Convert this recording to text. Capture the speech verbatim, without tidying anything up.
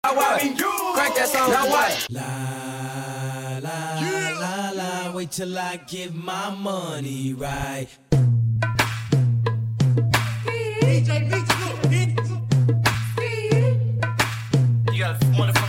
Crank that song. Now what? La la yeah. la la. Wait till I get my money right. D J Beats, look, bitch. You got a wonderful.